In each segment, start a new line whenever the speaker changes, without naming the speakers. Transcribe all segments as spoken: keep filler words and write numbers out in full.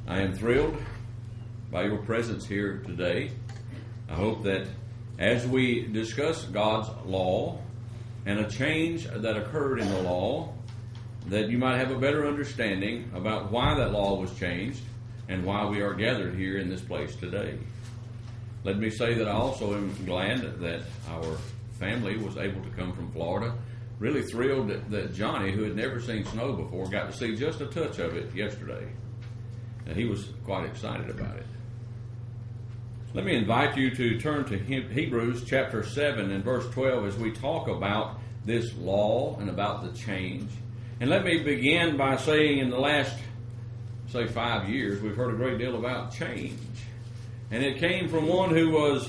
I am thrilled by your presence here today. I hope that as we discuss God's law and a change that occurred in the law, that you might have a better understanding about why that law was changed and why we are gathered here in this place today. Let me say that I also am glad that our family was able to come from Florida. Really thrilled that, that Johnny, who had never seen snow before, got to see just a touch of it yesterday. And he was quite excited about it. Let me invite you to turn to Hebrews chapter seven and verse twelve as we talk about this law and about the change. And let me begin by saying in the last, say, five years, we've heard a great deal about change. And it came from one who was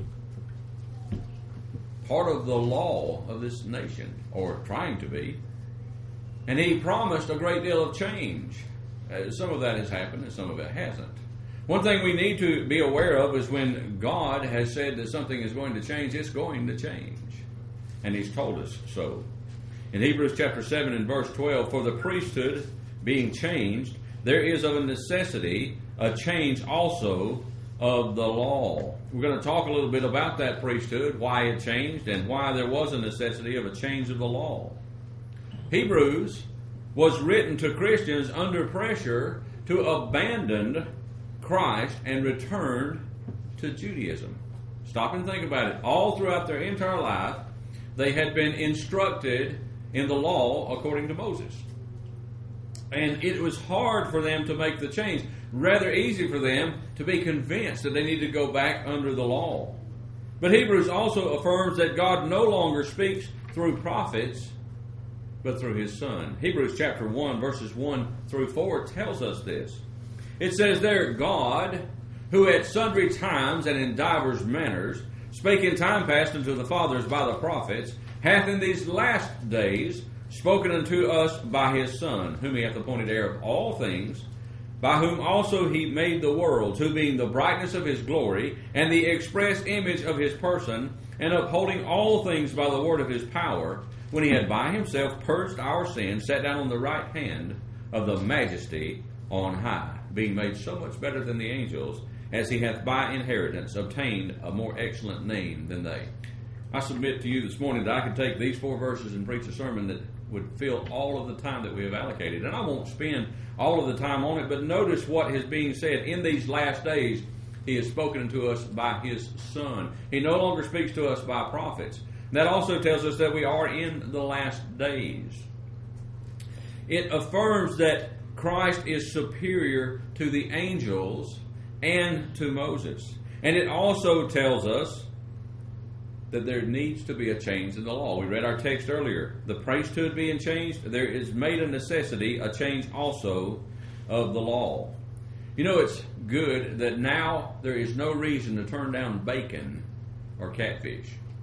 part of the law of this nation, or trying to be. And he promised a great deal of change. Uh, some of that has happened and some of it hasn't. One thing we need to be aware of is when God has said that something is going to change, it's going to change. And He's told us so. In Hebrews chapter seven and verse twelve, for the priesthood being changed, there is of a necessity a change also of the law. We're going to talk a little bit about that priesthood, why it changed, and why there was a necessity of a change of the law. Hebrews was written to Christians under pressure to abandon Christ and return to Judaism. Stop and think about it. All throughout their entire life, they had been instructed in the law according to Moses. And it was hard for them to make the change. Rather easy for them to be convinced that they need to go back under the law. But Hebrews also affirms that God no longer speaks through prophets, but through His Son. Hebrews chapter one, verses one through four tells us this. It says there, God, who at sundry times and in divers manners spake in time past unto the fathers by the prophets, hath in these last days spoken unto us by His Son, whom He hath appointed heir of all things, by whom also He made the worlds, who being the brightness of His glory, and the express image of His person, and upholding all things by the word of His power, when He had by Himself purged our sins, sat down on the right hand of the majesty on high, being made so much better than the angels, as He hath by inheritance obtained a more excellent name than they. I submit to you this morning that I could take these four verses and preach a sermon that would fill all of the time that we have allocated. And I won't spend all of the time on it, but notice what is being said. In these last days, He has spoken to us by His Son. He no longer speaks to us by prophets. That also tells us that we are in the last days. It affirms that Christ is superior to the angels and to Moses. And it also tells us that there needs to be a change in the law. We read our text earlier. The priesthood being changed, there is made a necessity, a change also of the law. You know, it's good that now there is no reason to turn down bacon or catfish.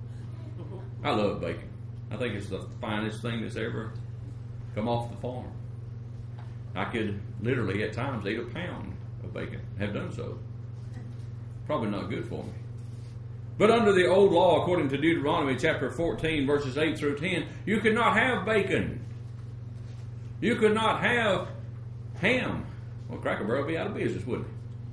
I love bacon. I think it's the finest thing that's ever come off the farm. I could literally at times eat a pound of bacon, have done so. Probably not good for me. But under the old law, according to Deuteronomy chapter fourteen, verses eight through ten, you could not have bacon. You could not have ham. Well, Cracker Barrel would be out of business, wouldn't it?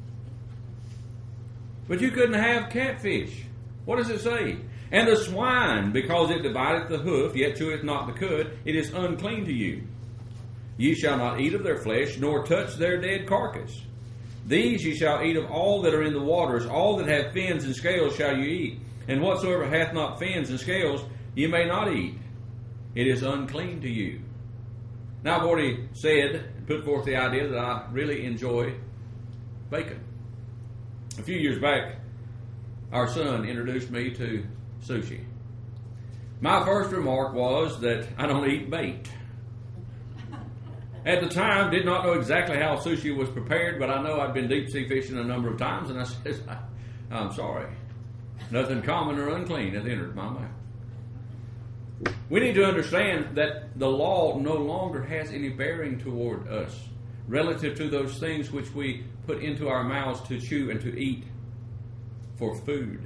But you couldn't have catfish. What does it say? And the swine, because it divideth the hoof, yet cheweth not the cud, it is unclean to you. Ye shall not eat of their flesh, nor touch their dead carcass. These ye shall eat of all that are in the waters, all that have fins and scales shall you eat. And whatsoever hath not fins and scales, ye may not eat. It is unclean to you. Now I've already said, put forth the idea that I really enjoy bacon. A few years back, our son introduced me to sushi. My first remark was that I don't eat bait. At the time, did not know exactly how sushi was prepared, but I know I'd been deep sea fishing a number of times, and I said, I'm sorry. Nothing common or unclean hath entered my mouth. We need to understand that the law no longer has any bearing toward us relative to those things which we put into our mouths to chew and to eat for food.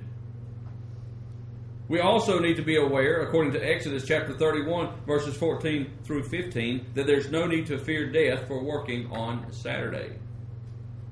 We also need to be aware, according to Exodus chapter thirty-one, verses fourteen through fifteen, that there's no need to fear death for working on Saturday.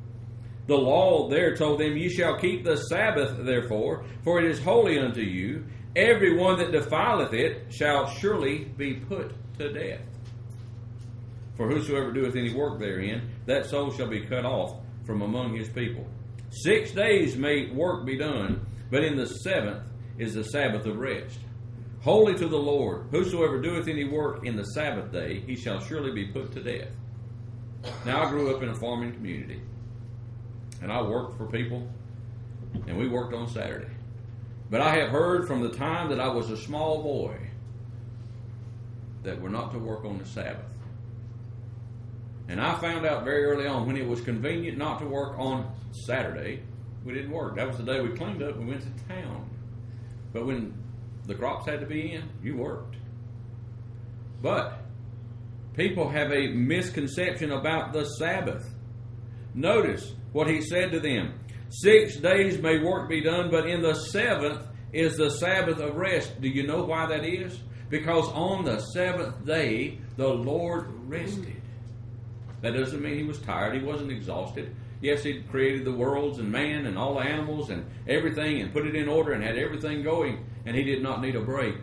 The law there told them, "Ye shall keep the Sabbath, therefore, for it is holy unto you. Every one that defileth it shall surely be put to death. For whosoever doeth any work therein, that soul shall be cut off from among his people. Six days may work be done, but in the seventh is the Sabbath of rest. Holy to the Lord. Whosoever doeth any work in the Sabbath day, he shall surely be put to death." Now, I grew up in a farming community, and I worked for people, and we worked on Saturday. But I have heard from the time that I was a small boy that we're not to work on the Sabbath. And I found out very early on, when it was convenient not to work on Saturday, we didn't work. That was the day we cleaned up and went to town. But when the crops had to be in, you worked. But people have a misconception about the Sabbath. Notice what he said to them. Six days may work be done, but in the seventh is the Sabbath of rest. Do you know why that is? Because on the seventh day, the Lord rested. That doesn't mean he was tired. He wasn't exhausted. Yes, he created the worlds and man and all the animals and everything and put it in order and had everything going, and he did not need a break.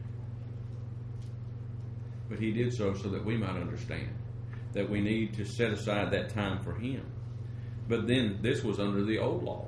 But he did so so that we might understand that we need to set aside that time for him. But then this was under the old law.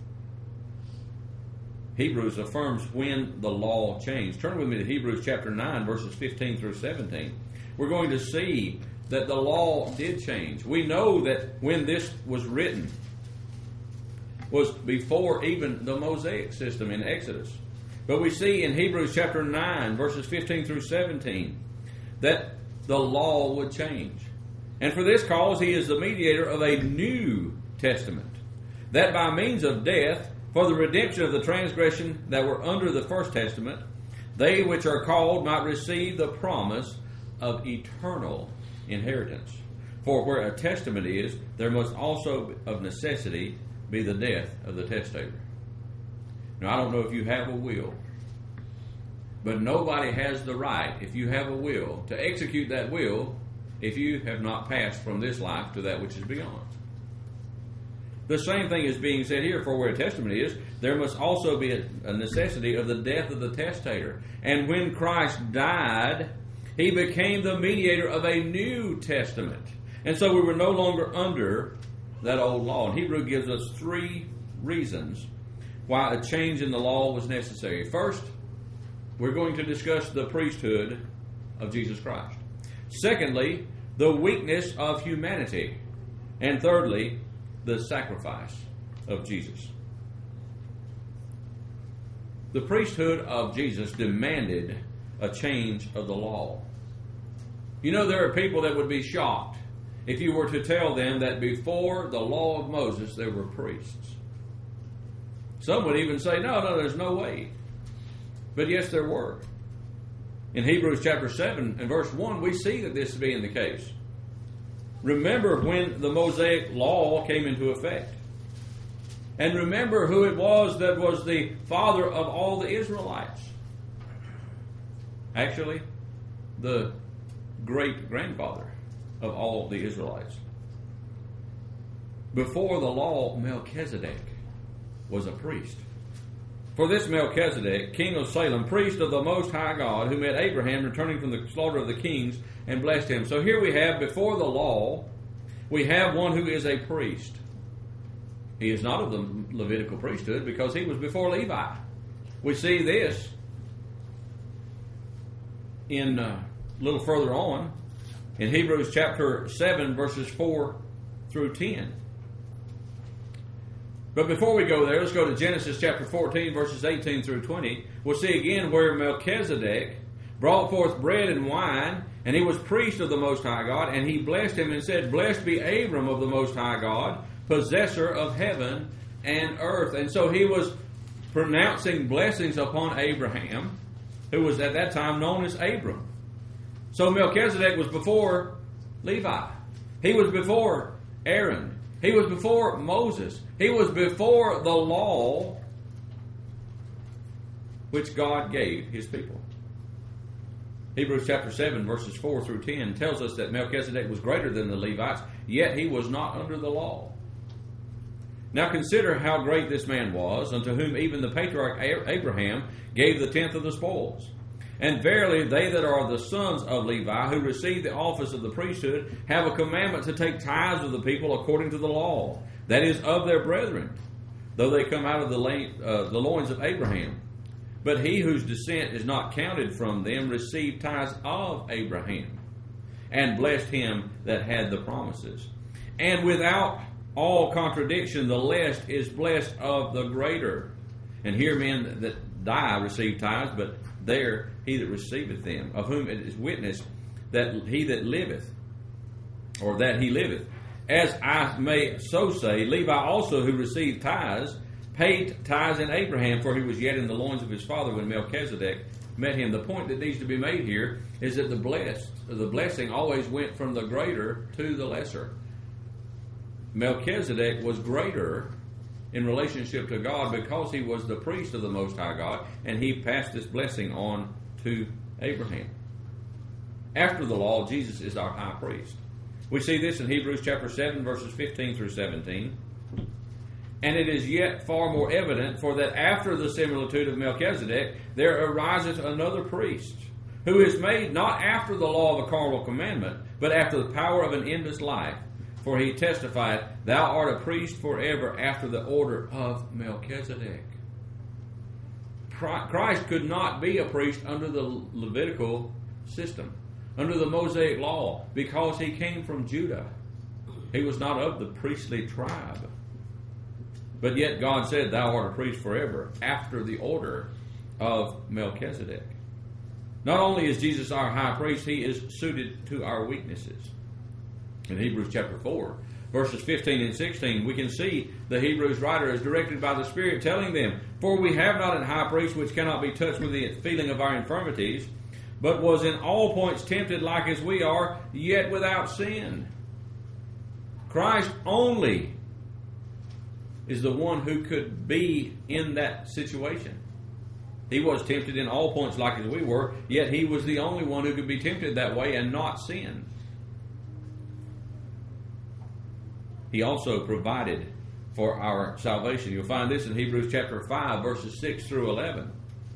Hebrews affirms when the law changed. Turn with me to Hebrews chapter nine, verses fifteen through seventeen. We're going to see that the law did change. We know that when this was written was before even the Mosaic system in Exodus. But we see in Hebrews chapter nine, verses fifteen through seventeen, that the law would change. And for this cause he is the mediator of a new testament, that by means of death, for the redemption of the transgression that were under the first testament, they which are called might receive the promise of eternal inheritance. For where a testament is, there must also of necessity be the death of the testator. Now, I don't know if you have a will, but nobody has the right, if you have a will, to execute that will if you have not passed from this life to that which is beyond. The same thing is being said here, for where a testament is, there must also be a necessity of the death of the testator. And when Christ died, he became the mediator of a new testament. And so we were no longer under that old law. And Hebrew gives us three reasons why a change in the law was necessary. First, we're going to discuss the priesthood of Jesus Christ. Secondly, the weakness of humanity. And thirdly, the sacrifice of Jesus. The priesthood of Jesus demanded a change of the law. You know, there are people that would be shocked if you were to tell them that before the law of Moses there were priests. Some would even say, no, no, there's no way. But yes, there were. In Hebrews chapter seven and verse one, we see that this being the case. Remember when the Mosaic law came into effect. And remember who it was that was the father of all the Israelites. Actually, the great-grandfather of all the Israelites. Before the law, Melchizedek was a priest. For this Melchizedek, king of Salem, priest of the Most High God, who met Abraham returning from the slaughter of the kings and blessed him. So here we have, before the law, we have one who is a priest. He is not of the Levitical priesthood because he was before Levi. We see this in uh, a little further on in Hebrews chapter seven, verses four through ten. But before we go there, let's go to Genesis chapter fourteen, verses eighteen through twenty. We'll see again where Melchizedek brought forth bread and wine, and he was priest of the Most High God, and he blessed him and said, Blessed be Abram of the Most High God, possessor of heaven and earth. And so he was pronouncing blessings upon Abraham, who was at that time known as Abram. So Melchizedek was before Levi. He was before Aaron. He was before Moses. He was before the law which God gave his people. Hebrews chapter seven, verses four through ten tells us that Melchizedek was greater than the Levites, yet he was not under the law. Now consider how great this man was, unto whom even the patriarch Abraham gave the tenth of the spoils. And verily they that are the sons of Levi, who receive the office of the priesthood, have a commandment to take tithes of the people according to the law, that is, of their brethren, though they come out of the, uh, the loins of Abraham. But he whose descent is not counted from them received tithes of Abraham, and blessed him that had the promises. And without all contradiction, the less is blessed of the greater. And here men that die receive tithes, but there he that receiveth them, of whom it is witnessed that he that liveth, or that he liveth. As I may so say, Levi also, who received tithes, paid tithes in Abraham, for he was yet in the loins of his father when Melchizedek met him. The point that needs to be made here is that the blessed, the blessing always went from the greater to the lesser. Melchizedek was greater in relationship to God because he was the priest of the Most High God, and he passed this blessing on to Abraham. After the law, Jesus is our high priest. We see this in Hebrews chapter seven, verses fifteen through seventeen. And it is yet far more evident, for that after the similitude of Melchizedek, there ariseth another priest, who is made not after the law of a carnal commandment, but after the power of an endless life. For he testified, Thou art a priest forever after the order of Melchizedek. Christ could not be a priest under the Levitical system, under the Mosaic law, because he came from Judah. He was not of the priestly tribe. But yet God said, Thou art a priest forever after the order of Melchizedek. Not only is Jesus our high priest, he is suited to our weaknesses. In Hebrews chapter four, verses fifteen and sixteen, we can see the Hebrews writer is directed by the Spirit, telling them, For we have not an high priest which cannot be touched with the feeling of our infirmities, but was in all points tempted like as we are, yet without sin. Christ only is the one who could be in that situation. He was tempted in all points like as we were, yet he was the only one who could be tempted that way and not sin. He also provided for our salvation. You'll find this in Hebrews chapter five, verses six through eleven.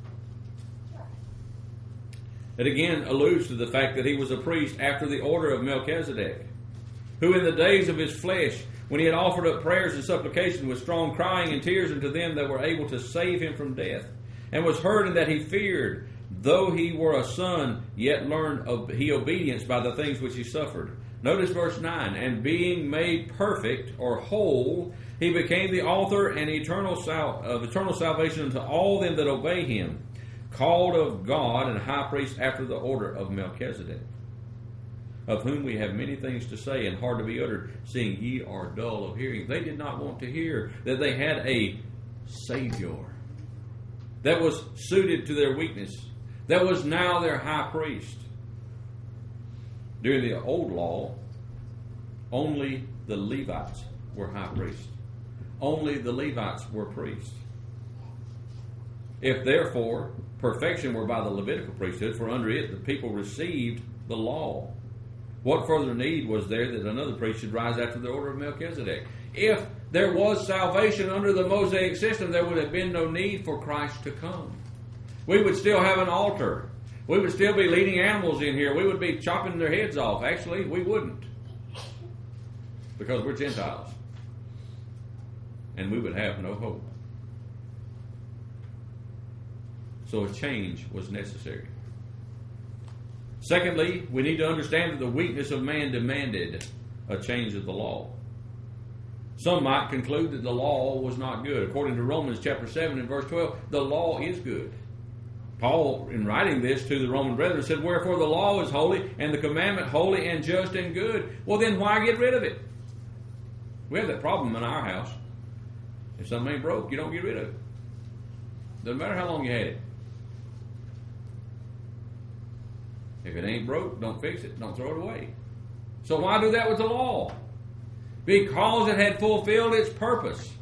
It again alludes to the fact that he was a priest after the order of Melchizedek, who in the days of his flesh, when he had offered up prayers and supplication with strong crying and tears unto them that were able to save him from death, and was heard in that he feared, though he were a son, yet learned of he obedience by the things which he suffered. Notice verse nine, and being made perfect or whole, he became the author and eternal sal- of eternal salvation unto all them that obey him, called of God and high priest after the order of Melchizedek, of whom we have many things to say and hard to be uttered, seeing ye are dull of hearing. They did not want to hear that they had a Savior that was suited to their weakness, that was now their high priest. During the old law, only the Levites were high priests. Only the Levites were priests. If therefore perfection were by the Levitical priesthood, for under it the people received the law, what further need was there that another priest should rise after the order of Melchizedek? If there was salvation under the Mosaic system, there would have been no need for Christ to come. We would still have an altar. We would still be leading animals in here. We would be chopping their heads off. Actually, we wouldn't, because we're Gentiles. And we would have no hope. So a change was necessary. Secondly, we need to understand that the weakness of man demanded a change of the law. Some might conclude that the law was not good. According to Romans chapter seven and verse twelve, the law is good. Paul, in writing this to the Roman brethren, said, Wherefore the law is holy, and the commandment holy and just and good. Well, then why get rid of it? We have that problem in our house. If something ain't broke, you don't get rid of it. Doesn't matter how long you had it. If it ain't broke, don't fix it. Don't throw it away. So why do that with the law? Because it had fulfilled its purpose.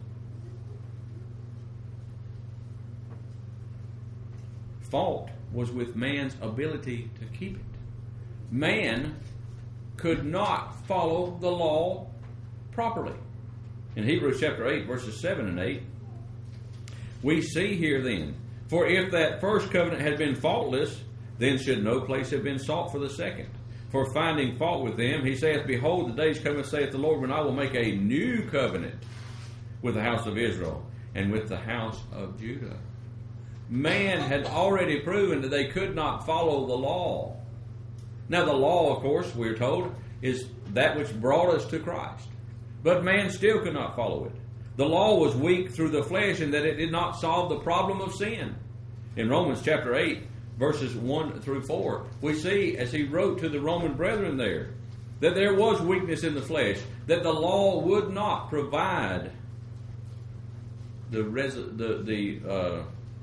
Fault was with man's ability to keep it. Man could not follow the law properly. In Hebrews chapter eight, verses seven and eight, we see here then, for if that first covenant had been faultless, then should no place have been sought for the second. For finding fault with them, he saith, Behold, the days cometh, saith the Lord, when I will make a new covenant with the house of Israel and with the house of Judah. Man had already proven that they could not follow the law. Now the law, of course, we're told, is that which brought us to Christ. But man still could not follow it. The law was weak through the flesh in that it did not solve the problem of sin. In Romans chapter eight, verses one through four, we see, as he wrote to the Roman brethren there, that there was weakness in the flesh, that the law would not provide the res- the the uh,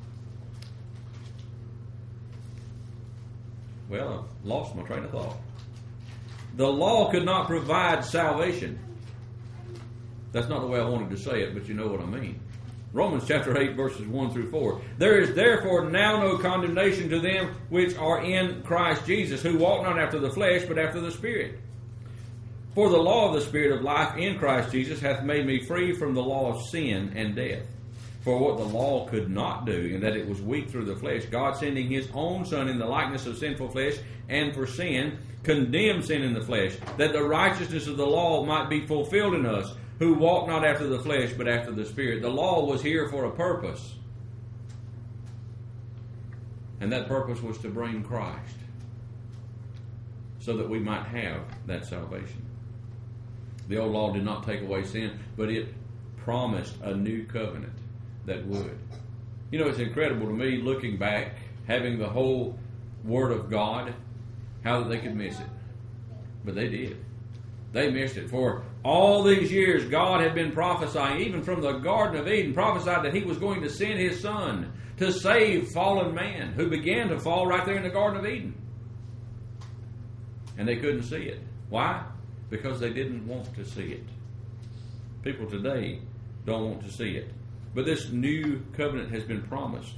well, I've lost my train of thought. The law could not provide salvation. That's not the way I wanted to say it, but you know what I mean. Romans chapter eight, verses one through four. There is therefore now no condemnation to them which are in Christ Jesus, who walk not after the flesh, but after the Spirit. For the law of the Spirit of life in Christ Jesus hath made me free from the law of sin and death. For what the law could not do, in that it was weak through the flesh, God sending his own Son in the likeness of sinful flesh, and for sin, condemned sin in the flesh, that the righteousness of the law might be fulfilled in us, who walk not after the flesh, but after the Spirit. The law was here for a purpose. And that purpose was to bring Christ, so that we might have that salvation. The old law did not take away sin, but it promised a new covenant that would. You know, it's incredible to me, looking back, having the whole Word of God, how that they could miss it. But they did. They missed it. For all these years, God had been prophesying, even from the Garden of Eden, prophesied that he was going to send his Son to save fallen man, who began to fall right there in the Garden of Eden. And they couldn't see it. Why? Because they didn't want to see it. People today don't want to see it. But this new covenant has been promised.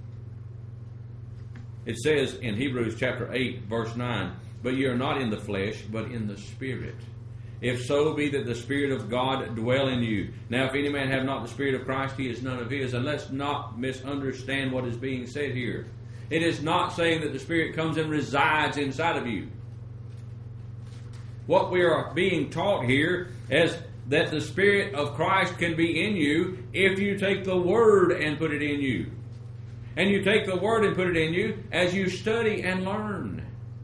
It says in Hebrews chapter eight, verse nine, But ye are not in the flesh, but in the Spirit. If so be that the Spirit of God dwell in you. Now if any man have not the Spirit of Christ, he is none of his. And let's not misunderstand what is being said here. It is not saying that the Spirit comes and resides inside of you. What we are being taught here is that the Spirit of Christ can be in you if you take the Word and put it in you. And you take the Word and put it in you as you study and learn.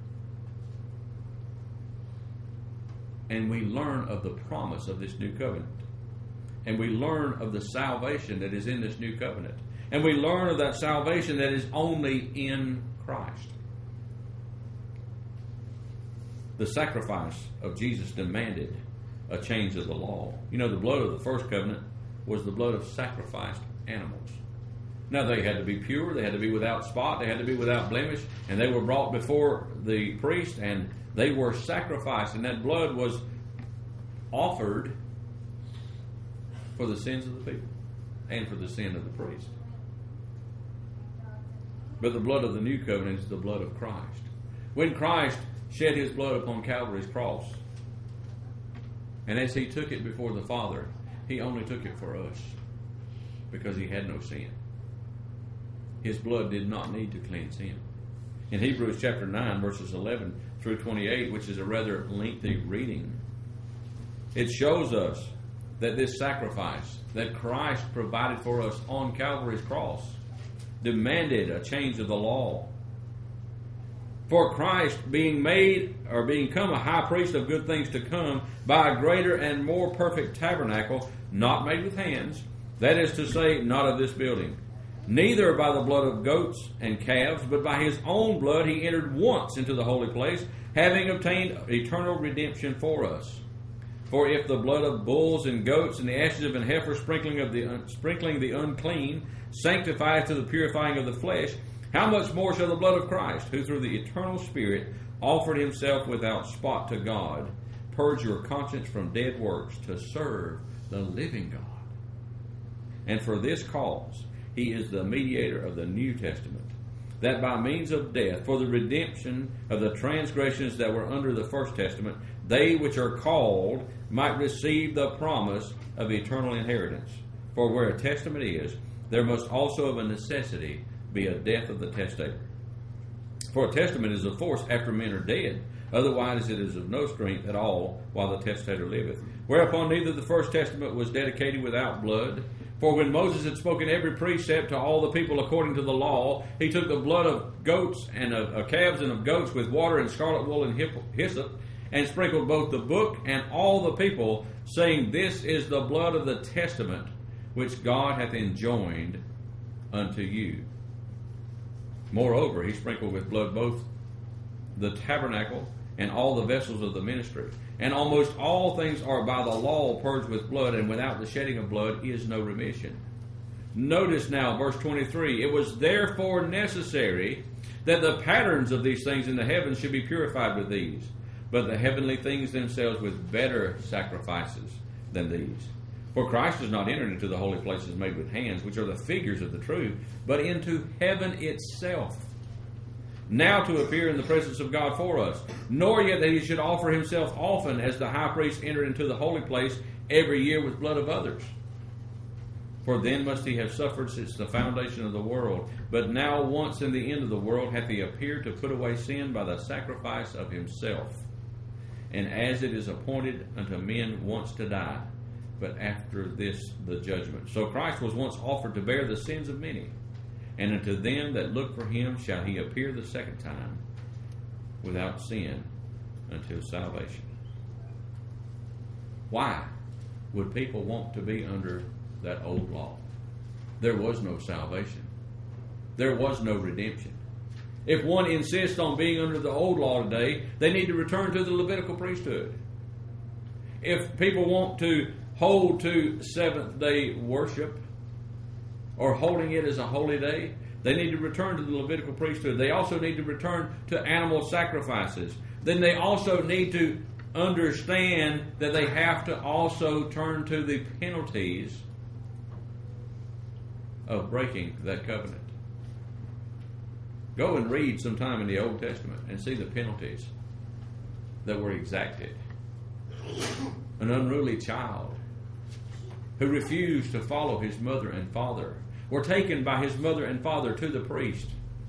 And we learn of the promise of this new covenant. And we learn of the salvation that is in this new covenant. And we learn of that salvation that is only in Christ. The sacrifice of Jesus demanded a change of the law. You know, the blood of the first covenant was the blood of sacrificed animals. Now, they had to be pure, they had to be without spot, they had to be without blemish, and they were brought before the priest, and they were sacrificed, and that blood was offered for the sins of the people and for the sin of the priest. But the blood of the new covenant is the blood of Christ. When Christ shed his blood upon Calvary's cross, and as he took it before the Father, he only took it for us because he had no sin. His blood did not need to cleanse him. In Hebrews chapter nine, verses eleven through twenty-eight, which is a rather lengthy reading, it shows us that this sacrifice that Christ provided for us on Calvary's cross demanded a change of the law. For Christ, being made or being become a high priest of good things to come by a greater and more perfect tabernacle, not made with hands, that is to say, not of this building, neither by the blood of goats and calves, but by his own blood he entered once into the holy place, having obtained eternal redemption for us. For if the blood of bulls and goats and the ashes of an heifer sprinkling of the un- sprinkling the unclean sanctifies to the purifying of the flesh, how much more shall the blood of Christ, who through the eternal Spirit offered himself without spot to God, purge your conscience from dead works to serve the living God? And for this cause he is the mediator of the New Testament, that by means of death, for the redemption of the transgressions that were under the first testament, they which are called might receive the promise of eternal inheritance. For where a testament is, there must also of a necessity be a death of the testator. For a testament is of force after men are dead, otherwise it is of no strength at all while the testator liveth. Whereupon neither the first testament was dedicated without blood. For when Moses had spoken every precept to all the people according to the law, he took the blood of goats and of, of calves and of goats with water and scarlet wool and hyssop, and sprinkled both the book and all the people, saying, This is the blood of the testament which God hath enjoined unto you. Moreover, he sprinkled with blood both the tabernacle and all the vessels of the ministry. And almost all things are by the law purged with blood, and without the shedding of blood is no remission. Notice now, verse twenty-three, It was therefore necessary that the patterns of these things in the heavens should be purified with these, but the heavenly things themselves with better sacrifices than these. For Christ is not entered into the holy places made with hands, which are the figures of the truth, but into heaven itself, now to appear in the presence of God for us, nor yet that he should offer himself often, as the high priest entered into the holy place every year with blood of others. For then must he have suffered since the foundation of the world. But now once in the end of the world hath he appeared to put away sin by the sacrifice of himself. And as it is appointed unto men once to die, but after this the judgment. So Christ was once offered to bear the sins of many, and unto them that look for him shall he appear the second time without sin until salvation. Why would people want to be under that old law? There was no salvation. There was no redemption. If one insists on being under the old law today, they need to return to the Levitical priesthood. If people want to hold to seventh day worship, or holding it as a holy day, they need to return to the Levitical priesthood. They also need to return to animal sacrifices. Then they also need to understand that they have to also turn to the penalties of breaking that covenant. Go and read sometime in the Old Testament and see the penalties that were exacted. An unruly child who refused to follow his mother and father were taken by his mother and father to the priest,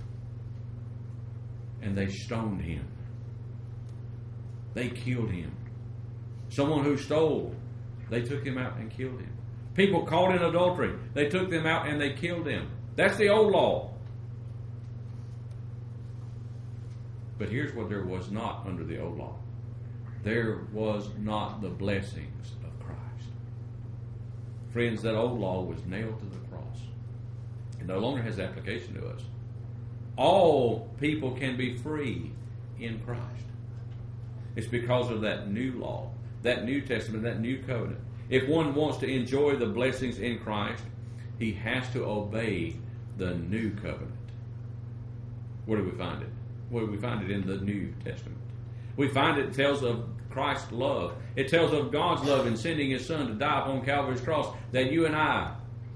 and they stoned him. They killed him. Someone who stole, they took him out and killed him. People caught in adultery, they took them out and they killed them. That's the old law. But here's what there was not under the old law. There was not the blessings of Christ. Friends, that old law was nailed to the cross. It no longer has application to us. All people can be free in Christ. It's because of that new law, that New Testament, that new covenant. If one wants to enjoy the blessings in Christ, he has to obey the new covenant. Where do we find it? Where do we find it? In the New Testament. We find it, it tells of Christ's love. It tells of God's love in sending his Son to die upon Calvary's cross, that you and I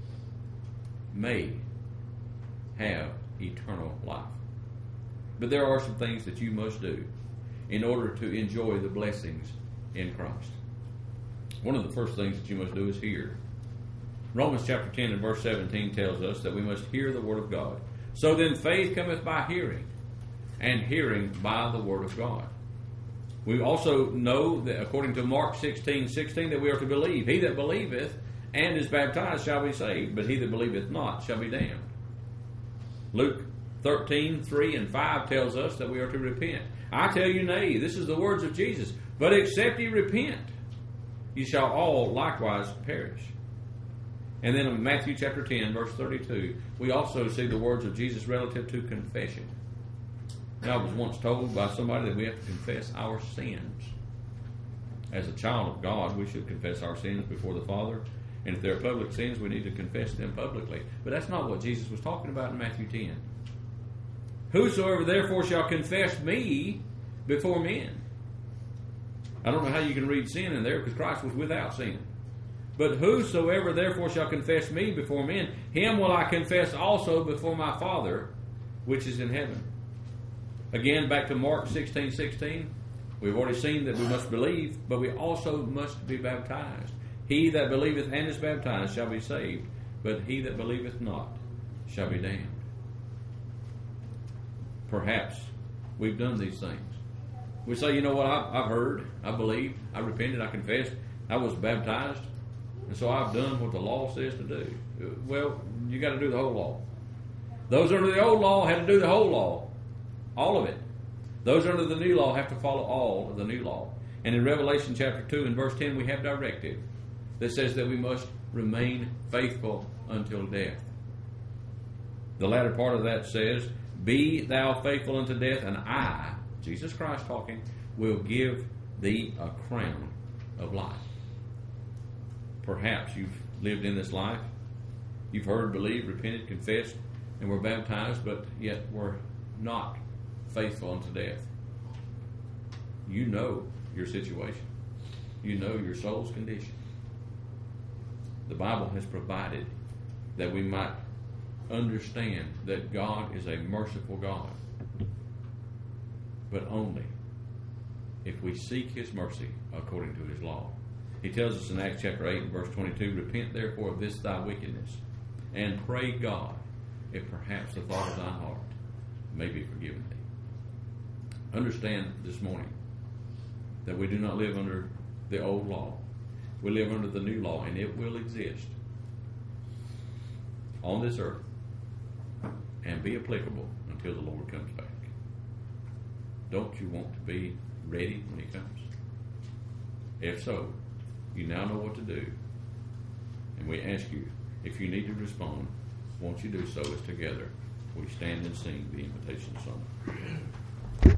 may have eternal life. But there are some things that you must do in order to enjoy the blessings in Christ. One of the first things that you must do is hear. Romans chapter ten and verse seventeen tells us that we must hear the word of God. So then faith cometh by hearing, and hearing by the word of God. We also know that according to Mark sixteen sixteen that we are to believe. He that believeth and is baptized shall be saved, but he that believeth not shall be damned. Luke thirteen three and five tells us that we are to repent. I tell you, nay, this is the words of Jesus. But except ye repent, ye shall all likewise perish. And then in Matthew chapter ten, verse thirty-two, we also see the words of Jesus relative to confession. Now, I was once told by somebody that we have to confess our sins. As a child of God, we should confess our sins before the Father. And if they're public sins, we need to confess them publicly. But that's not what Jesus was talking about in Matthew ten. Whosoever therefore shall confess me before men. I don't know how you can read sin in there because Christ was without sin. But whosoever therefore shall confess me before men, him will I confess also before my Father which is in heaven. Again, back to Mark sixteen sixteen. We've already seen that we must believe, but we also must be baptized. He that believeth and is baptized shall be saved, but he that believeth not shall be damned. Perhaps we've done these things. We say, you know what, I've, I've heard, I believed, I repented, I confessed, I was baptized, and so I've done what the law says to do. Well, you got to do the whole law. Those under the old law had to do the whole law, all of it. Those under the new law have to follow all of the new law. And in Revelation chapter two and verse ten, we have directive that says that we must remain faithful until death. The latter part of that says, be thou faithful unto death, and I, Jesus Christ talking, will give thee a crown of life. Perhaps you've lived in this life, you've heard, believed, repented, confessed, and were baptized, but yet were not faithful unto death. You know your situation. You know your soul's condition. The Bible has provided that we might understand that God is a merciful God, but only if we seek His mercy according to His law. He tells us in Acts chapter eight and verse twenty-two, repent therefore of this thy wickedness, and pray God, if perhaps the thought of thine heart may be forgiven thee. Understand this morning that we do not live under the old law. We live under the new law, and it will exist on this earth and be applicable until the Lord comes back. Don't you want to be ready when He comes? If so, you now know what to do. And we ask you, if you need to respond, won't you do so as together we stand and sing the invitation song.